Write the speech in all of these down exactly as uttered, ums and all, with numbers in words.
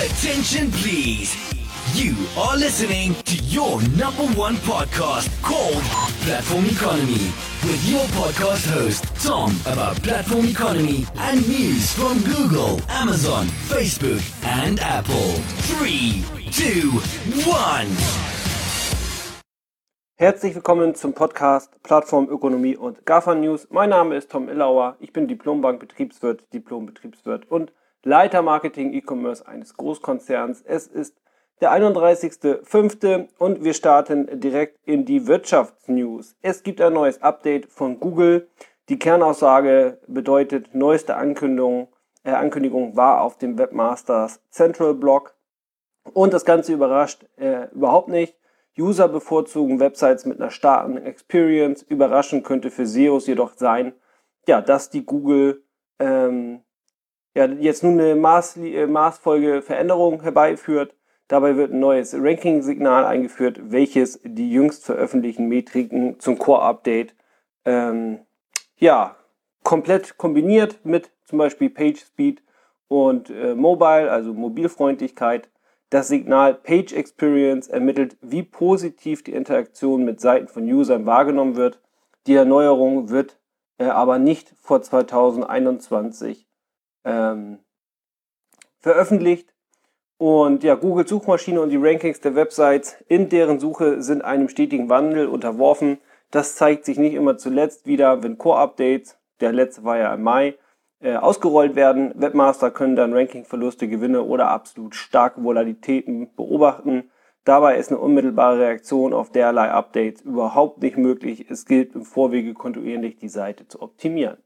Attention please. You are listening to your number one podcast called Platform Economy with your podcast host Tom about platform economy and news from Google, Amazon, Facebook and Apple. Three, two, one. Herzlich willkommen zum Podcast Plattform Ökonomie und GAFA News. Mein Name ist Tom Illauer. Ich bin Diplombank-Betriebswirt, Diplom-Betriebswirt und Leiter Marketing E-Commerce eines Großkonzerns. Es ist der einunddreißigster fünfte und wir starten direkt in die Wirtschaftsnews. Es gibt ein neues Update von Google. Die Kernaussage bedeutet, neueste Ankündigung, äh, Ankündigung war auf dem Webmasters Central Blog. Und das Ganze überrascht äh, überhaupt nicht. User bevorzugen Websites mit einer starken Experience. Überraschend könnte für S E Os jedoch sein, ja, dass die Google ähm, ja, jetzt nun eine Maß, äh, maßfolge Veränderung herbeiführt. Dabei wird ein neues Ranking-Signal eingeführt, welches die jüngst veröffentlichten Metriken zum Core-Update ähm, ja, komplett kombiniert mit zum Beispiel Page Speed und äh, Mobile, also Mobilfreundlichkeit. Das Signal Page Experience ermittelt, wie positiv die Interaktion mit Seiten von Usern wahrgenommen wird. Die Erneuerung wird äh, aber nicht vor zweitausendeinundzwanzig ähm, veröffentlicht. Und ja, Google Suchmaschine und die Rankings der Websites in deren Suche sind einem stetigen Wandel unterworfen. Das zeigt sich nicht immer zuletzt wieder, wenn Core-Updates, der letzte war ja im Mai, äh, ausgerollt werden. Webmaster können dann Rankingverluste, Gewinne oder absolut starke Volatilitäten beobachten. Dabei ist eine unmittelbare Reaktion auf derlei Updates überhaupt nicht möglich. Es gilt im Vorwege kontinuierlich die Seite zu optimieren.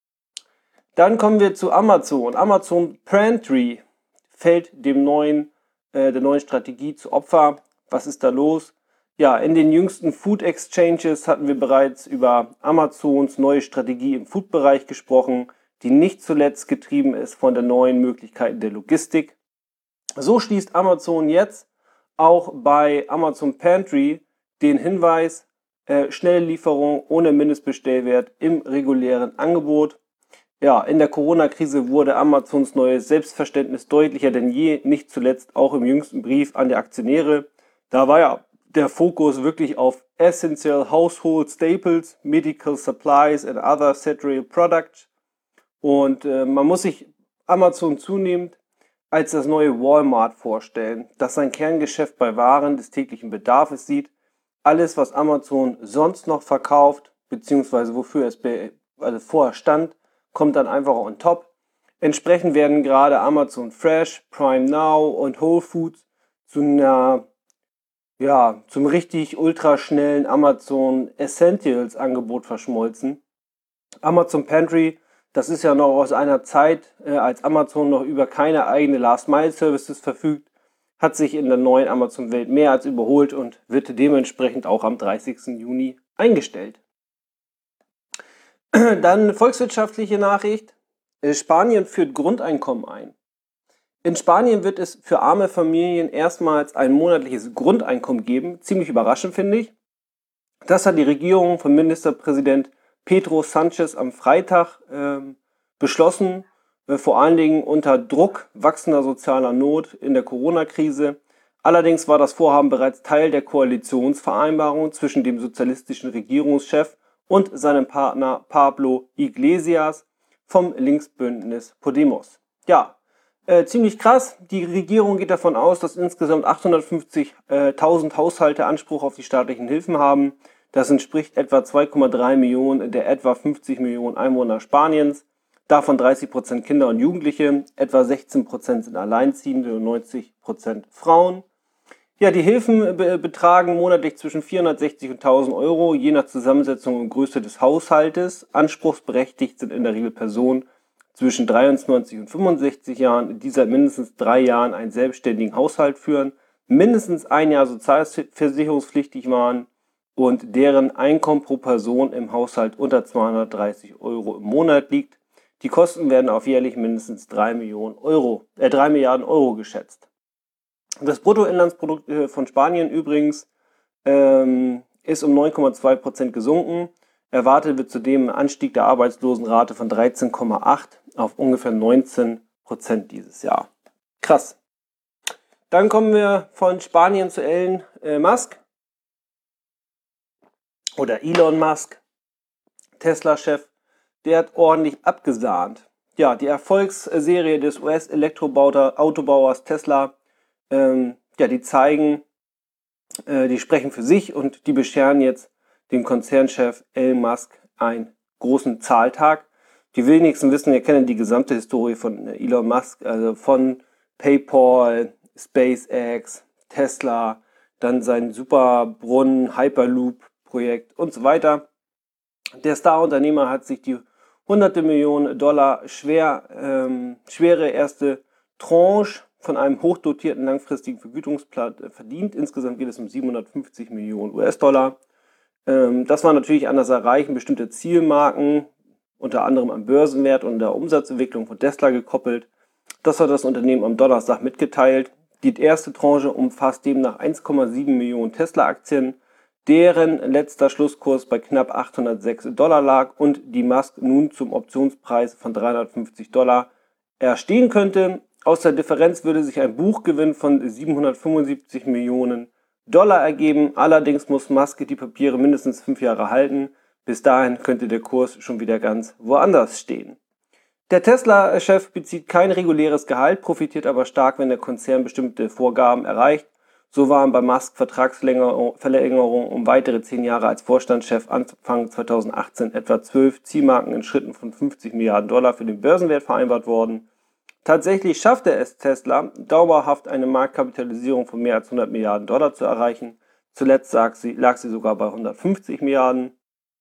Dann kommen wir zu Amazon. Amazon Pantry fällt dem neuen, äh, der neuen Strategie zu Opfer. Was ist da los? Ja, in den jüngsten Food Exchanges hatten wir bereits über Amazons neue Strategie im Food-Bereich gesprochen, die nicht zuletzt getrieben ist von den neuen Möglichkeiten der Logistik. So schließt Amazon jetzt auch bei Amazon Pantry den Hinweis, äh, schnelle Lieferung ohne Mindestbestellwert im regulären Angebot. Ja, in der Corona-Krise wurde Amazons neues Selbstverständnis deutlicher denn je, nicht zuletzt auch im jüngsten Brief an die Aktionäre. Da war ja der Fokus wirklich auf Essential Household Staples, Medical Supplies and other Essential Products. Und äh, man muss sich Amazon zunehmend als das neue Walmart vorstellen, das sein Kerngeschäft bei Waren des täglichen Bedarfs sieht. Alles, was Amazon sonst noch verkauft, beziehungsweise wofür es be- also vorher stand, kommt dann einfach on top. Entsprechend werden gerade Amazon Fresh, Prime Now und Whole Foods zu einer, ja, zum richtig ultraschnellen Amazon Essentials Angebot verschmolzen. Amazon Pantry, das ist ja noch aus einer Zeit, äh, als Amazon noch über keine eigene Last-Mile-Services verfügt, hat sich in der neuen Amazon-Welt mehr als überholt und wird dementsprechend auch am dreißigsten Juni eingestellt. Dann volkswirtschaftliche Nachricht. Spanien führt Grundeinkommen ein. In Spanien wird es für arme Familien erstmals ein monatliches Grundeinkommen geben. Ziemlich überraschend, finde ich. Das hat die Regierung von Ministerpräsident Pedro Sánchez am Freitag äh, beschlossen, äh, vor allen Dingen unter Druck wachsender sozialer Not in der Corona-Krise. Allerdings war das Vorhaben bereits Teil der Koalitionsvereinbarung zwischen dem sozialistischen Regierungschef und seinem Partner Pablo Iglesias vom Linksbündnis Podemos. Ja, äh, ziemlich krass. Die Regierung geht davon aus, dass insgesamt achthundertfünfzigtausend Haushalte Anspruch auf die staatlichen Hilfen haben. Das entspricht etwa zwei Komma drei Millionen der etwa fünfzig Millionen Einwohner Spaniens. Davon dreißig Prozent Kinder und Jugendliche, etwa sechzehn Prozent sind Alleinziehende und neunzig Prozent Frauen. Ja, die Hilfen be- betragen monatlich zwischen vierhundertsechzig und tausend Euro, je nach Zusammensetzung und Größe des Haushaltes. Anspruchsberechtigt sind in der Regel Personen zwischen dreiundzwanzig und fünfundsechzig Jahren, die seit mindestens drei Jahren einen selbstständigen Haushalt führen, mindestens ein Jahr sozialversicherungspflichtig waren und deren Einkommen pro Person im Haushalt unter zweihundertdreißig Euro im Monat liegt. Die Kosten werden auf jährlich mindestens drei Millionen Euro, äh, drei Milliarden Euro geschätzt. Das Bruttoinlandsprodukt von Spanien übrigens ähm, ist um neun Komma zwei Prozent gesunken. Erwartet wird zudem ein Anstieg der Arbeitslosenrate von dreizehn Komma acht auf ungefähr neunzehn Prozent dieses Jahr. Krass. Dann kommen wir von Spanien zu Elon äh, Musk oder Elon Musk, Tesla-Chef. Der hat ordentlich abgesahnt. Ja, die Erfolgsserie des U S-Elektroautobauers Tesla, ähm, ja, die zeigen, äh, die sprechen für sich und die bescheren jetzt dem Konzernchef Elon Musk einen großen Zahltag. Die wenigsten wissen, wir kennen die gesamte Historie von Elon Musk, also von PayPal, SpaceX, Tesla, dann sein Superbrunnen, Hyperloop-Projekt und so weiter. Der Star-Unternehmer hat sich die hunderte Millionen Dollar schwer, ähm, schwere erste Tranche von einem hochdotierten langfristigen Vergütungsplan verdient. Insgesamt geht es um siebenhundertfünfzig Millionen U S-Dollar. Ähm, das war natürlich an das Erreichen bestimmter Zielmarken, unter anderem am Börsenwert und der Umsatzentwicklung von Tesla gekoppelt. Das hat das Unternehmen am Donnerstag mitgeteilt. Die erste Tranche umfasst demnach eins Komma sieben Millionen Tesla-Aktien, deren letzter Schlusskurs bei knapp achthundertsechs Dollar lag und die Musk nun zum Optionspreis von dreihundertfünfzig Dollar erstehen könnte. Aus der Differenz würde sich ein Buchgewinn von siebenhundertfünfundsiebzig Millionen Dollar ergeben. Allerdings muss Musk die Papiere mindestens fünf Jahre halten. Bis dahin könnte der Kurs schon wieder ganz woanders stehen. Der Tesla-Chef bezieht kein reguläres Gehalt, profitiert aber stark, wenn der Konzern bestimmte Vorgaben erreicht. So waren bei Musk Vertragsverlängerungen um weitere zehn Jahre als Vorstandschef Anfang zweitausendachtzehn etwa zwölf Zielmarken in Schritten von fünfzig Milliarden Dollar für den Börsenwert vereinbart worden. Tatsächlich schaffte es Tesla, dauerhaft eine Marktkapitalisierung von mehr als hundert Milliarden Dollar zu erreichen. Zuletzt lag sie, lag sie sogar bei hundertfünfzig Milliarden.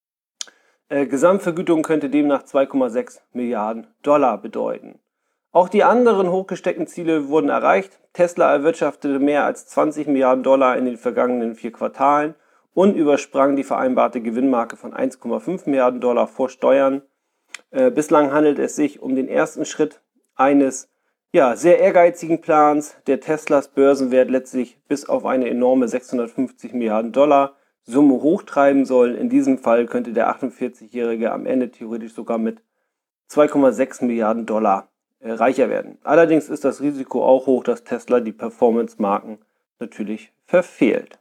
Äh, Gesamtvergütung könnte demnach zwei Komma sechs Milliarden Dollar bedeuten. Auch die anderen hochgesteckten Ziele wurden erreicht. Tesla erwirtschaftete mehr als zwanzig Milliarden Dollar in den vergangenen vier Quartalen und übersprang die vereinbarte Gewinnmarke von eins Komma fünf Milliarden Dollar vor Steuern. Äh, bislang handelt es sich um den ersten Schritt eines ja, sehr ehrgeizigen Plans, der Teslas Börsenwert letztlich bis auf eine enorme sechshundertfünfzig Milliarden Dollar Summe hochtreiben soll. In diesem Fall könnte der achtundvierzigjährige am Ende theoretisch sogar mit zwei Komma sechs Milliarden Dollar äh, reicher werden. Allerdings ist das Risiko auch hoch, dass Tesla die Performance-Marken natürlich verfehlt.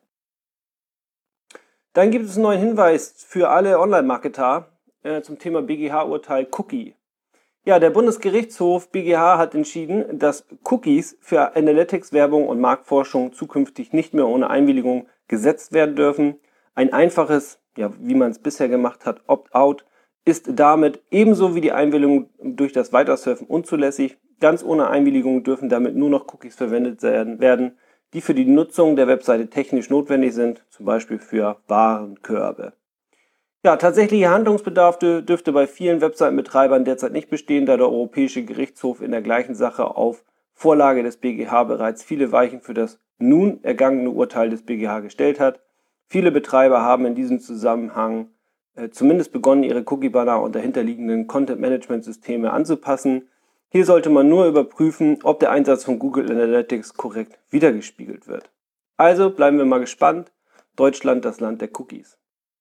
Dann gibt es einen neuen Hinweis für alle Online-Marketer äh, zum Thema B G H-Urteil Cookie. Ja, der Bundesgerichtshof B G H hat entschieden, dass Cookies für Analytics, Werbung und Marktforschung zukünftig nicht mehr ohne Einwilligung gesetzt werden dürfen. Ein einfaches, ja, wie man es bisher gemacht hat, Opt-out ist damit ebenso wie die Einwilligung durch das Weitersurfen unzulässig. Ganz ohne Einwilligung dürfen damit nur noch Cookies verwendet werden, die für die Nutzung der Webseite technisch notwendig sind, zum Beispiel für Warenkörbe. Ja, tatsächlicher Handlungsbedarf dürfte bei vielen Webseitenbetreibern derzeit nicht bestehen, da der Europäische Gerichtshof in der gleichen Sache auf Vorlage des B G H bereits viele Weichen für das nun ergangene Urteil des B G H gestellt hat. Viele Betreiber haben in diesem Zusammenhang äh, zumindest begonnen, ihre Cookie-Banner und dahinterliegenden Content-Management-Systeme anzupassen. Hier sollte man nur überprüfen, ob der Einsatz von Google Analytics korrekt wiedergespiegelt wird. Also bleiben wir mal gespannt. Deutschland, das Land der Cookies.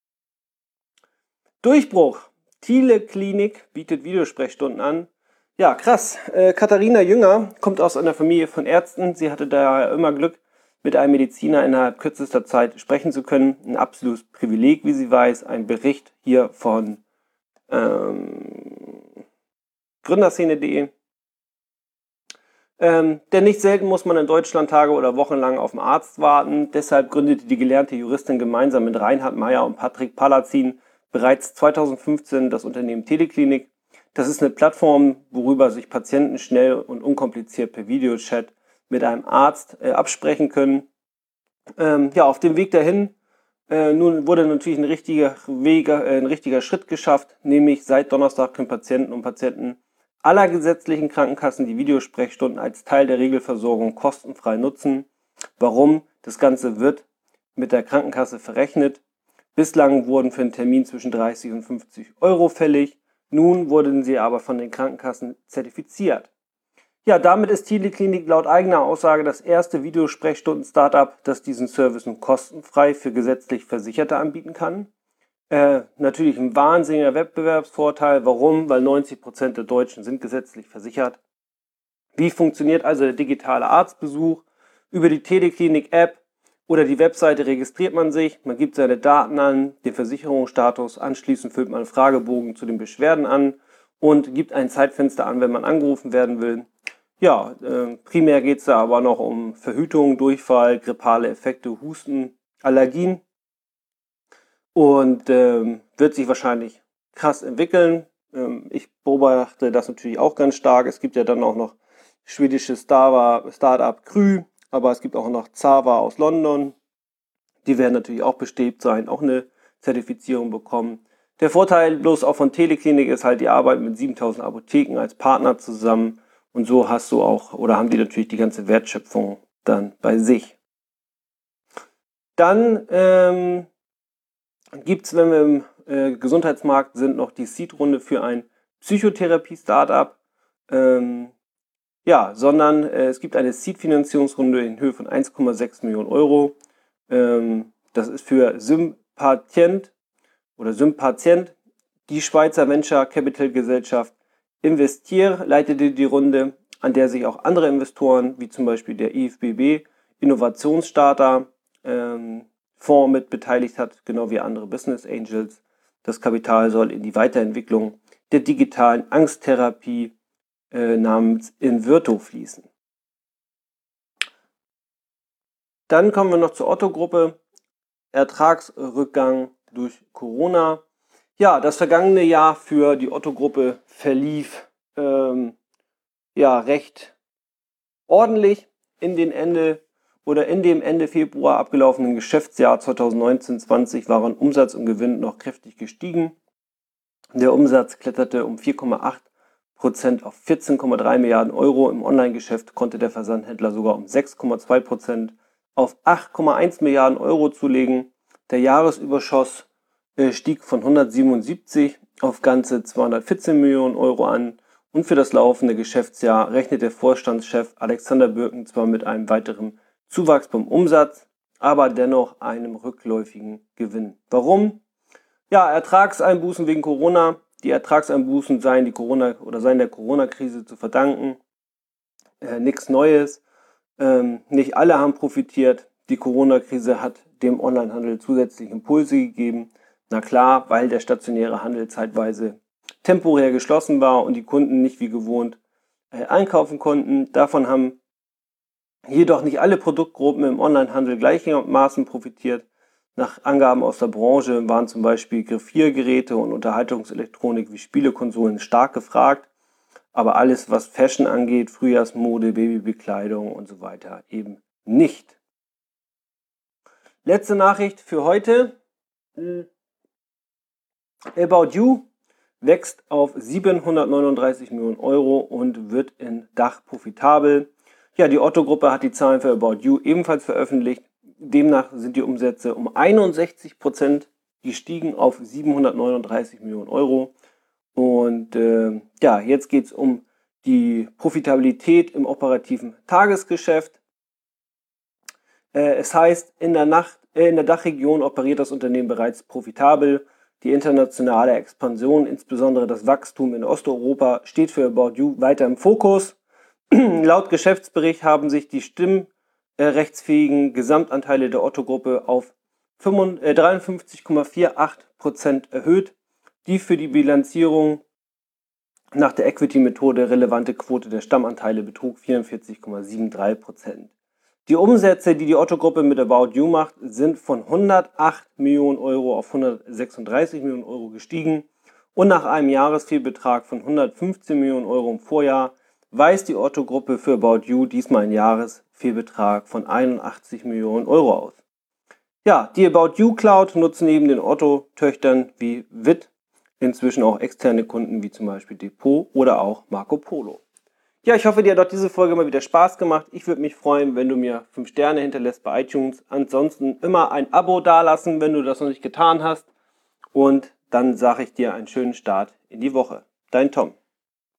Durchbruch. Thiele Klinik bietet Videosprechstunden an. Ja, krass. Äh, Katharina Jünger kommt aus einer Familie von Ärzten. Sie hatte daher immer Glück, mit einem Mediziner innerhalb kürzester Zeit sprechen zu können. Ein absolutes Privileg, wie sie weiß. Ein Bericht hier von ähm, Gründerszene punkt de. Ähm, denn nicht selten muss man in Deutschland Tage oder Wochen lang auf den Arzt warten. Deshalb gründete die gelernte Juristin gemeinsam mit Reinhard Meyer und Patrick Palazin bereits zweitausendfünfzehn das Unternehmen Teleklinik. Das ist eine Plattform, worüber sich Patienten schnell und unkompliziert per Videochat mit einem Arzt äh, absprechen können. Ähm, ja, auf dem Weg dahin äh, nun wurde natürlich ein richtiger Weg, äh, ein richtiger Schritt geschafft, nämlich seit Donnerstag können Patienten und Patienten aller gesetzlichen Krankenkassen die Videosprechstunden als Teil der Regelversorgung kostenfrei nutzen. Warum? Das Ganze wird mit der Krankenkasse verrechnet. Bislang wurden für einen Termin zwischen dreißig und fünfzig Euro fällig. Nun wurden sie aber von den Krankenkassen zertifiziert. Ja, damit ist Thiele Klinik laut eigener Aussage das erste Videosprechstunden-Startup, das diesen Service nun kostenfrei für gesetzlich Versicherte anbieten kann. Äh, natürlich ein wahnsinniger Wettbewerbsvorteil. Warum? Weil neunzig Prozent der Deutschen sind gesetzlich versichert. Wie funktioniert also der digitale Arztbesuch? Über die Teleklinik-App oder die Webseite registriert man sich, man gibt seine Daten an, den Versicherungsstatus, anschließend füllt man einen Fragebogen zu den Beschwerden an und gibt ein Zeitfenster an, wenn man angerufen werden will. Ja, äh, primär geht es da aber noch um Verhütung, Durchfall, grippale Effekte, Husten, Allergien und ähm, wird sich wahrscheinlich krass entwickeln. Ähm, ich beobachte das natürlich auch ganz stark. Es gibt ja dann auch noch schwedisches Startup Krü, aber es gibt auch noch Zava aus London. Die werden natürlich auch bestrebt sein, auch eine Zertifizierung bekommen. Der Vorteil bloß auch von Teleklinik ist halt die Arbeit mit siebentausend Apotheken als Partner zusammen. Und so hast du auch, oder haben die natürlich die ganze Wertschöpfung dann bei sich. Dann ähm, gibt es, wenn wir im äh, Gesundheitsmarkt sind, noch die Seed-Runde für ein Psychotherapie-Startup. Ähm, ja, sondern äh, es gibt eine Seed-Finanzierungsrunde in Höhe von eins Komma sechs Millionen Euro. Ähm, das ist für Sympatient oder Sympatient. Die Schweizer Venture Capital Gesellschaft Investier leitete die Runde, an der sich auch andere Investoren, wie zum Beispiel der I F B B Innovationsstarter ähm, Fonds mit beteiligt hat, genau wie andere Business Angels. Das Kapital soll in die Weiterentwicklung der digitalen Angsttherapie äh, namens Invirto fließen. Dann kommen wir noch zur Otto-Gruppe. Ertragsrückgang durch Corona. Ja, das vergangene Jahr für die Otto-Gruppe verlief ähm, ja recht ordentlich in den Ende oder in dem Ende Februar abgelaufenen Geschäftsjahr zweitausendneunzehn zwanzig waren Umsatz und Gewinn noch kräftig gestiegen. Der Umsatz kletterte um vier Komma acht Prozent auf vierzehn Komma drei Milliarden Euro. Im Online-Geschäft konnte der Versandhändler sogar um sechs Komma zwei Prozent auf acht Komma eins Milliarden Euro zulegen. Der Jahresüberschuss äh, stieg von hundertsiebenundsiebzig auf ganze zweihundertvierzehn Millionen Euro an. Und für das laufende Geschäftsjahr rechnet der Vorstandschef Alexander Birken zwar mit einem weiteren Zuwachs beim Umsatz, aber dennoch einem rückläufigen Gewinn. Warum? Ja, Ertragseinbußen wegen Corona. Die Ertragseinbußen seien die Corona oder seien der Corona-Krise zu verdanken. Äh, nichts Neues. Ähm, nicht alle haben profitiert. Die Corona-Krise hat dem Onlinehandel zusätzliche Impulse gegeben. Na klar, weil der stationäre Handel zeitweise temporär geschlossen war und die Kunden nicht wie gewohnt äh, einkaufen konnten. Davon haben jedoch nicht alle Produktgruppen im Onlinehandel gleichermaßen profitiert. Nach Angaben aus der Branche waren zum Beispiel Griffiergeräte und Unterhaltungselektronik wie Spielekonsolen stark gefragt, aber alles, was Fashion angeht, Frühjahrsmode, Babybekleidung und so weiter, eben nicht. Letzte Nachricht für heute. About You wächst auf siebenhundertneununddreißig Millionen Euro und wird in Dach profitabel. Ja, die Otto-Gruppe hat die Zahlen für About You ebenfalls veröffentlicht. Demnach sind die Umsätze um einundsechzig Prozent gestiegen auf siebenhundertneununddreißig Millionen Euro. Und äh, ja, jetzt geht es um die Profitabilität im operativen Tagesgeschäft. Äh, es heißt, in der, Nacht, äh, in der Dachregion operiert das Unternehmen bereits profitabel. Die internationale Expansion, insbesondere das Wachstum in Osteuropa, steht für About You weiter im Fokus. Laut Geschäftsbericht haben sich die stimmrechtsfähigen Gesamtanteile der Otto-Gruppe auf dreiundfünfzig Komma achtundvierzig Prozent erhöht. Die für die Bilanzierung nach der Equity-Methode relevante Quote der Stammanteile betrug vierundvierzig Komma dreiundsiebzig Prozent. Die Umsätze, die die Otto-Gruppe mit About You macht, sind von hundertacht Millionen Euro auf hundertsechsunddreißig Millionen Euro gestiegen und nach einem Jahresfehlbetrag von hundertfünfzehn Millionen Euro im Vorjahr weist die Otto-Gruppe für About You diesmal einen Jahresfehlbetrag von einundachtzig Millionen Euro aus. Ja, die About You Cloud nutzen neben den Otto-Töchtern wie W I T inzwischen auch externe Kunden wie zum Beispiel Depot oder auch Marco Polo. Ja, ich hoffe, dir hat auch diese Folge mal wieder Spaß gemacht. Ich würde mich freuen, wenn du mir fünf Sterne hinterlässt bei iTunes. Ansonsten immer ein Abo dalassen, wenn du das noch nicht getan hast. Und dann sage ich dir einen schönen Start in die Woche. Dein Tom.